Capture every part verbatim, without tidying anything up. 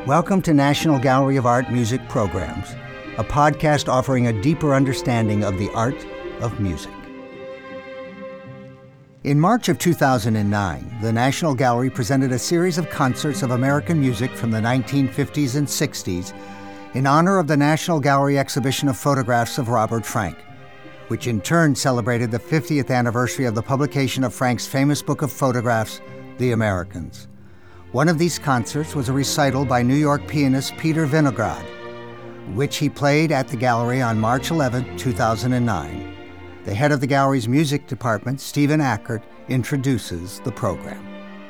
Welcome to National Gallery of Art Music Programs, a podcast offering a deeper understanding of the art of music. In March of two thousand nine, the National Gallery presented a series of concerts of American music from the nineteen fifties and sixties in honor of the National Gallery exhibition of photographs of Robert Frank, which in turn celebrated the fiftieth anniversary of the publication of Frank's famous book of photographs, The Americans. One of these concerts was a recital by New York pianist Peter Vinograd, which he played at the gallery on March eleventh, two thousand nine. The head of the gallery's music department, Stephen Ackert, introduces the program.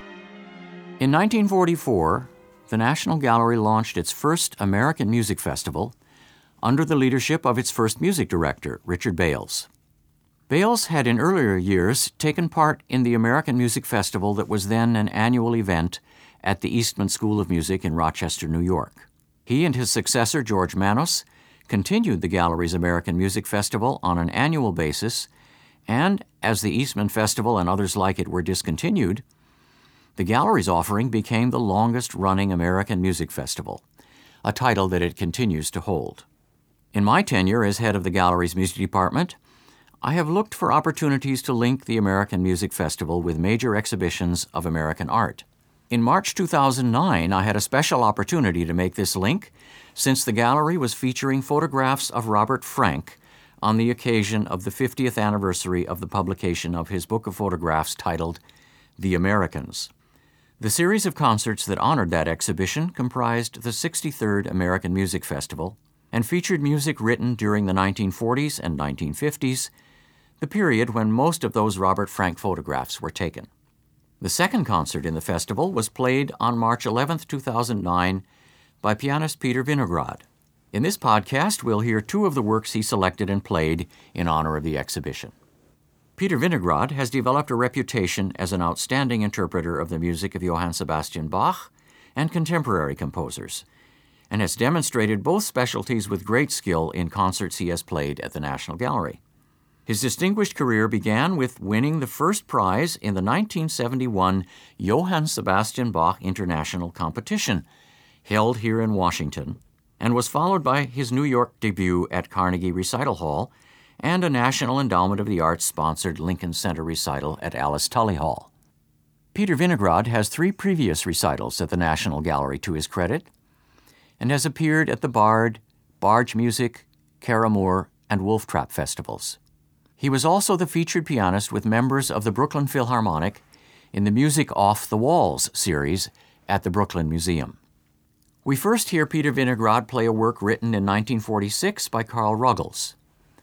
In nineteen forty-four, the National Gallery launched its first American Music Festival under the leadership of its first music director, Richard Bales. Bales had in earlier years taken part in the American Music Festival that was then an annual event at the Eastman School of Music in Rochester, New York. He and his successor, George Manos, continued the gallery's American Music Festival on an annual basis, and as the Eastman Festival and others like it were discontinued, the gallery's offering became the longest-running American Music Festival, a title that it continues to hold. In my tenure as head of the gallery's music department, I have looked for opportunities to link the American Music Festival with major exhibitions of American art. In March two thousand nine, I had a special opportunity to make this link since the gallery was featuring photographs of Robert Frank on the occasion of the fiftieth anniversary of the publication of his book of photographs titled The Americans. The series of concerts that honored that exhibition comprised the sixty-third American Music Festival and featured music written during the nineteen forties and nineteen fifties, the period when most of those Robert Frank photographs were taken. The second concert in the festival was played on March eleventh, two thousand nine by pianist Peter Vinograd. In this podcast, we'll hear two of the works he selected and played in honor of the exhibition. Peter Vinograd has developed a reputation as an outstanding interpreter of the music of Johann Sebastian Bach and contemporary composers, and has demonstrated both specialties with great skill in concerts he has played at the National Gallery. His distinguished career began with winning the first prize in the nineteen seventy-one Johann Sebastian Bach International Competition, held here in Washington, and was followed by his New York debut at Carnegie Recital Hall and a National Endowment of the Arts-sponsored Lincoln Center recital at Alice Tully Hall. Peter Vinograd has three previous recitals at the National Gallery to his credit and has appeared at the Bard, Barge Music, Caramoor, and Wolf Trap festivals. He was also the featured pianist with members of the Brooklyn Philharmonic in the Music Off the Walls series at the Brooklyn Museum. We first hear Peter Vinograd play a work written in nineteen forty-six by Carl Ruggles.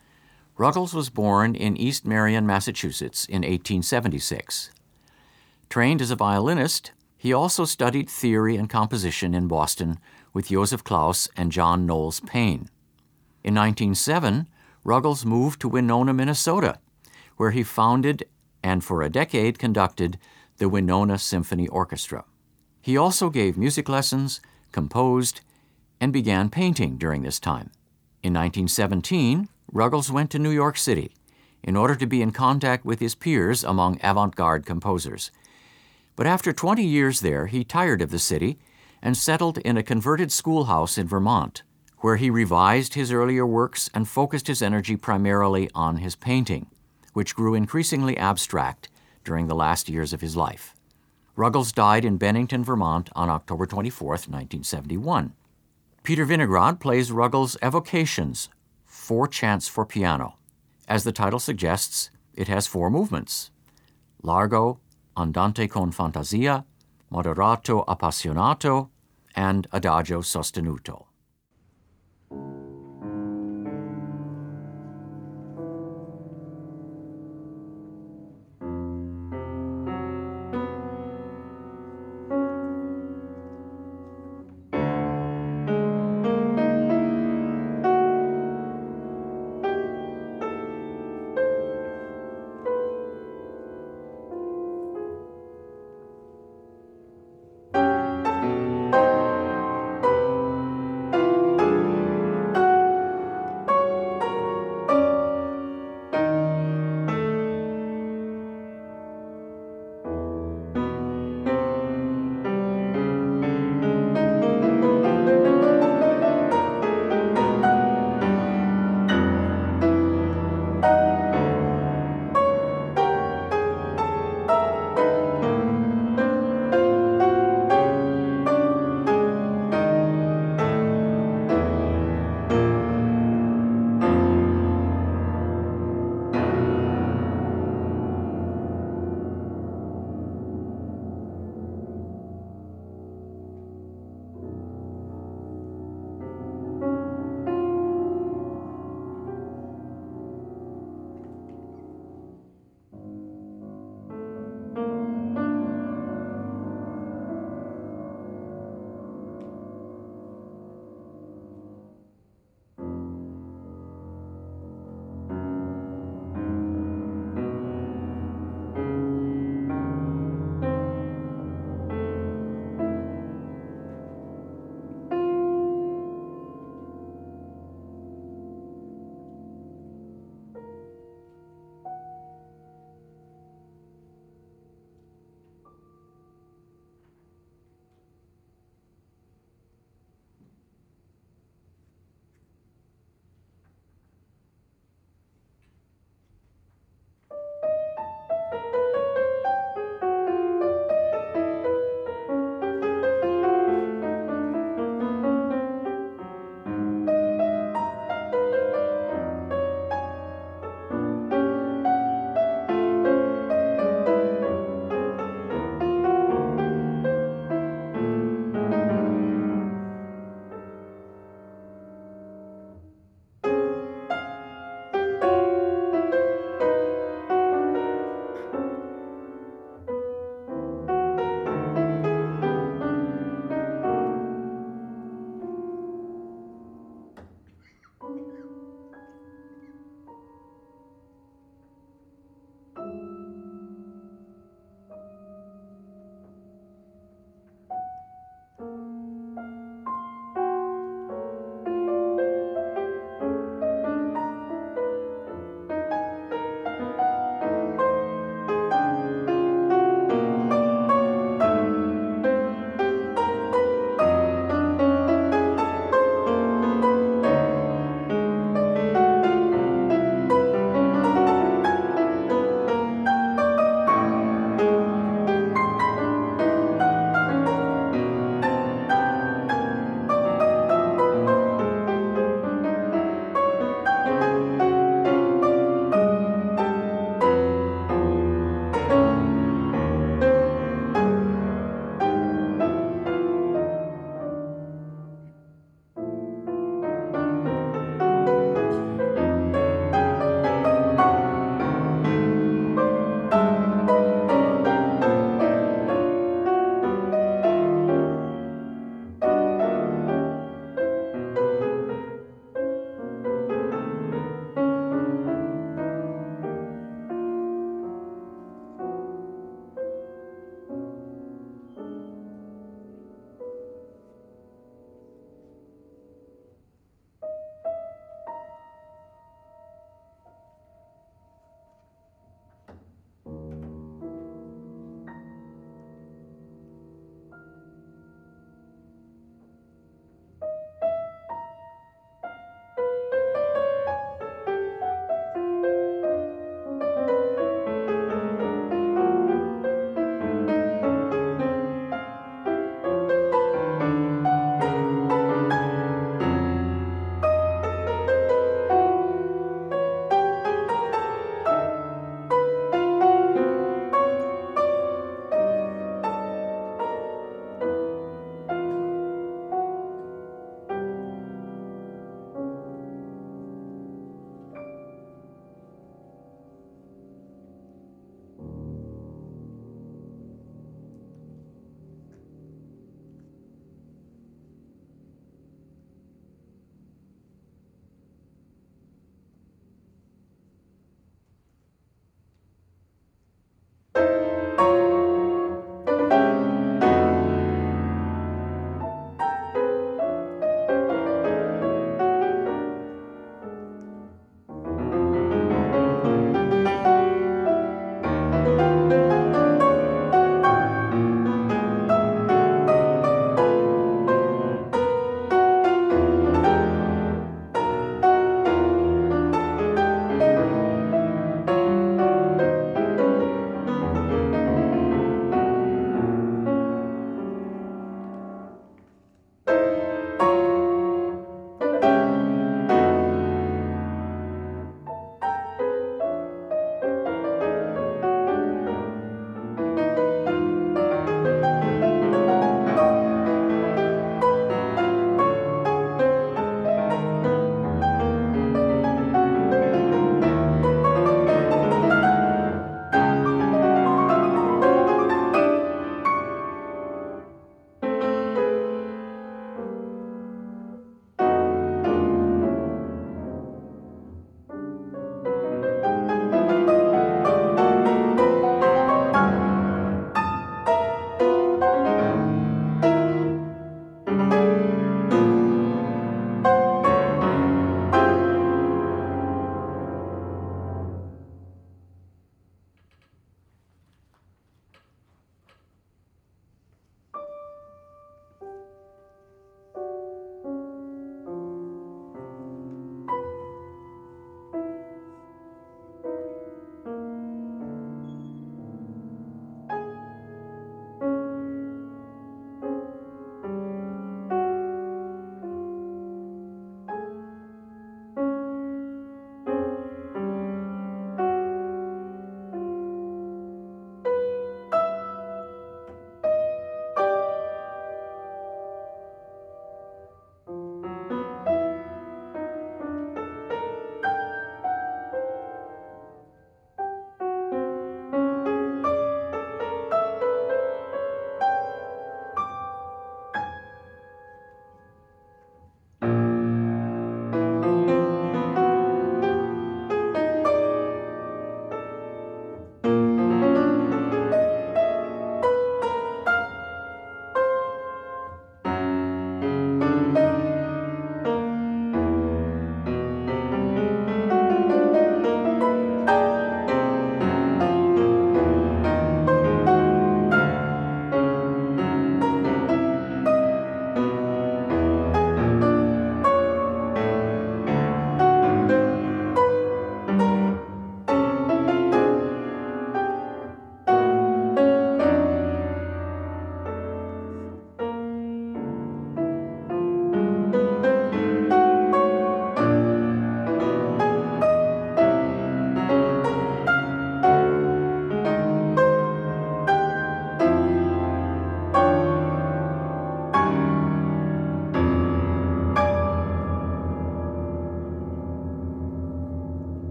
Ruggles was born in East Marion, Massachusetts in eighteen seventy-six. Trained as a violinist, he also studied theory and composition in Boston with Joseph Klaus and John Knowles Payne. In nineteen oh seven, Ruggles moved to Winona, Minnesota, where he founded and for a decade conducted the Winona Symphony Orchestra. He also gave music lessons, composed, and began painting during this time. In nineteen seventeen, Ruggles went to New York City in order to be in contact with his peers among avant-garde composers. But after twenty years there, he tired of the city and settled in a converted schoolhouse in Vermont, where he revised his earlier works and focused his energy primarily on his painting, which grew increasingly abstract during the last years of his life. Ruggles died in Bennington, Vermont on October twenty-fourth, nineteen seventy-one. Peter Vinograd plays Ruggles' Evocations, Four Chants for Piano. As the title suggests, it has four movements: Largo, Andante con fantasia, Moderato appassionato, and Adagio sostenuto.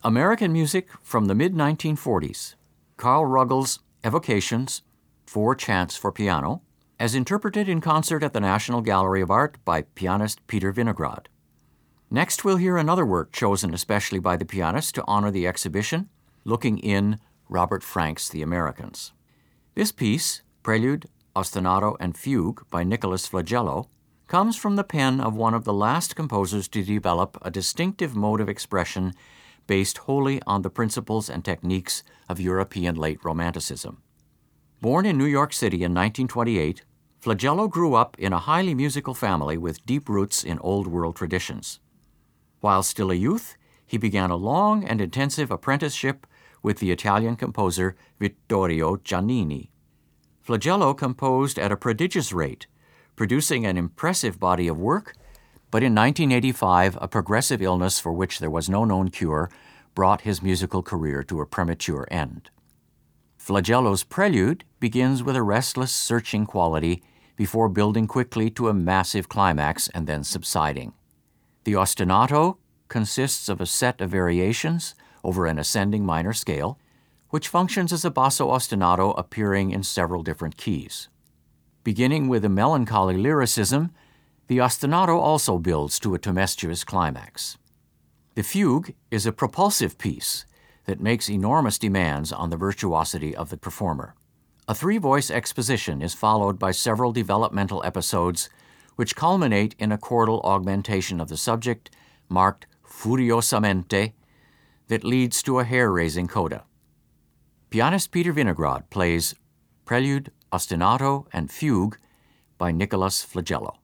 American music from the mid nineteen forties. Carl Ruggles' Evocations, Four Chants for Piano, as interpreted in concert at the National Gallery of Art by pianist Peter Vinograd. Next, we'll hear another work chosen especially by the pianist to honor the exhibition, Looking In, Robert Frank's The Americans. This piece, Prelude, Ostinato, and Fugue by Nicholas Flagello, comes from the pen of one of the last composers to develop a distinctive mode of expression based wholly on the principles and techniques of European late Romanticism. Born in New York City in nineteen twenty-eight, Flagello grew up in a highly musical family with deep roots in Old World traditions. While still a youth, he began a long and intensive apprenticeship with the Italian composer Vittorio Giannini. Flagello composed at a prodigious rate, producing an impressive body of work, but in nineteen eighty-five, a progressive illness for which there was no known cure brought his musical career to a premature end. Flagello's Prelude begins with a restless, searching quality before building quickly to a massive climax and then subsiding. The Ostinato consists of a set of variations over an ascending minor scale, which functions as a basso ostinato appearing in several different keys. Beginning with a melancholy lyricism, the ostinato also builds to a tempestuous climax. The fugue is a propulsive piece that makes enormous demands on the virtuosity of the performer. A three-voice exposition is followed by several developmental episodes which culminate in a chordal augmentation of the subject marked furiosamente that leads to a hair-raising coda. Pianist Peter Vinograd plays Prelude, Ostinato, and Fugue by Nicholas Flagello.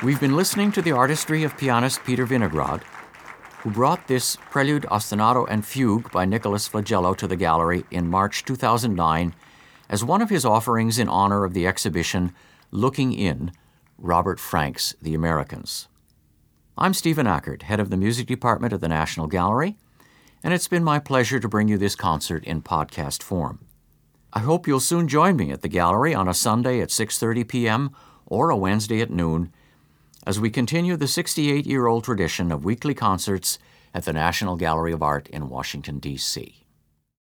We've been listening to the artistry of pianist Peter Vinograd, who brought this Prelude, Ostinato, and Fugue by Nicholas Flagello to the gallery in March two thousand nine as one of his offerings in honor of the exhibition Looking In, Robert Frank's The Americans. I'm Stephen Ackert, head of the music department at the National Gallery, and it's been my pleasure to bring you this concert in podcast form. I hope you'll soon join me at the gallery on a Sunday at six thirty p.m. or a Wednesday at noon as we continue the sixty-eight-year-old tradition of weekly concerts at the National Gallery of Art in Washington, D C